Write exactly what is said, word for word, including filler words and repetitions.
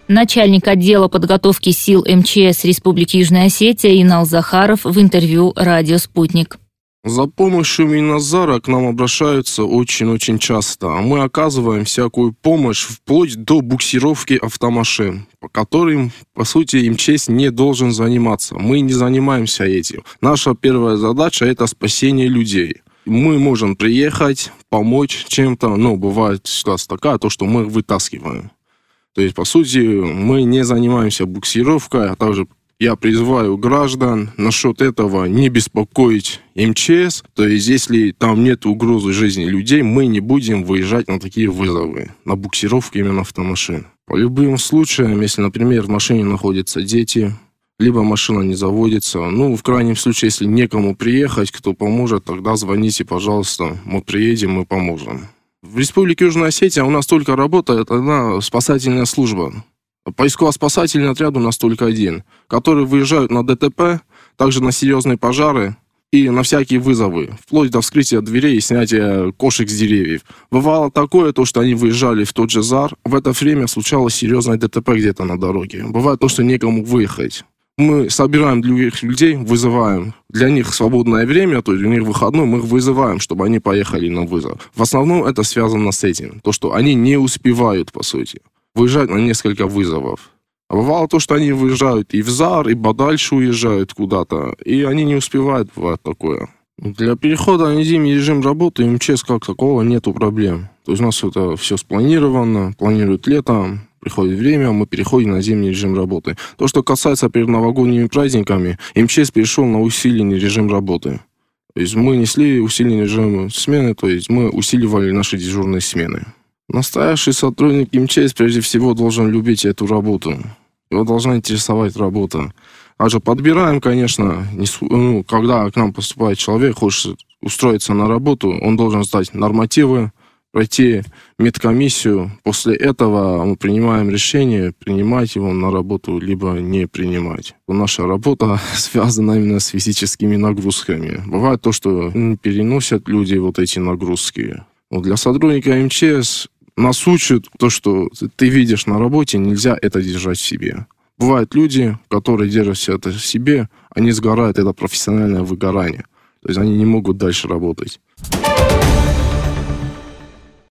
Начальник отдела подготовки сил эм че эс Республики Южная Осетия Инал Захаров в интервью «Радио Спутник». За помощью Минназара к нам обращаются очень-очень часто. Мы оказываем всякую помощь вплоть до буксировки автомашин, по которым, по сути, эм че эс не должен заниматься. Мы не занимаемся этим. Наша первая задача – это спасение людей. Мы можем приехать, помочь чем-то, но бывает ситуация такая, то, что мы их вытаскиваем. То есть, по сути, мы не занимаемся буксировкой, а также я призываю граждан насчет этого не беспокоить эм че эс. То есть, если там нет угрозы жизни людей, мы не будем выезжать на такие вызовы, на буксировки именно автомашин. По любым случаям, если, например, в машине находятся дети, либо машина не заводится, ну, в крайнем случае, если некому приехать, кто поможет, тогда звоните, пожалуйста, мы приедем, мы поможем. В Республике Южная Осетия у нас только работает одна спасательная служба. Поисково-спасательный отряд у нас только один, которые выезжают на дэ тэ пэ, также на серьезные пожары и на всякие вызовы, вплоть до вскрытия дверей и снятия кошек с деревьев. Бывало такое, то, что они выезжали в тот же ЗАР, в это время случалось серьезное дэ тэ пэ где-то на дороге. Бывает то, что некому выехать. Мы собираем других людей, вызываем. Для них свободное время, то есть у них выходной, мы их вызываем, чтобы они поехали на вызов. В основном это связано с этим, то, что они не успевают, по сути, выезжать на несколько вызовов. А бывало то, что они выезжают и в ЗАР, и подальше уезжают куда-то, и они не успевают, бывает такое. Для перехода на зимний режим работы эм че эс как такого нету проблем. То есть у нас это все спланировано, планируют летом, приходит время, мы переходим на зимний режим работы. То, что касается перед новогодними праздниками, эм че эс перешел на усиленный режим работы. То есть мы несли усиленный режим смены, то есть мы усиливали наши дежурные смены. Настоящий сотрудник эм че эс прежде всего должен любить эту работу. Его должна интересовать работа. Также подбираем, конечно, не, ну, когда к нам поступает человек, хочет устроиться на работу, он должен сдать нормативы, пройти медкомиссию. После этого мы принимаем решение, принимать его на работу, либо не принимать. Наша работа связана именно с физическими нагрузками. Бывает то, что переносят люди вот эти нагрузки. Вот для сотрудника эм че эс нас учат то, что ты видишь на работе, нельзя это держать в себе. Бывают люди, которые держат все это в себе, они сгорают, это профессиональное выгорание. То есть они не могут дальше работать.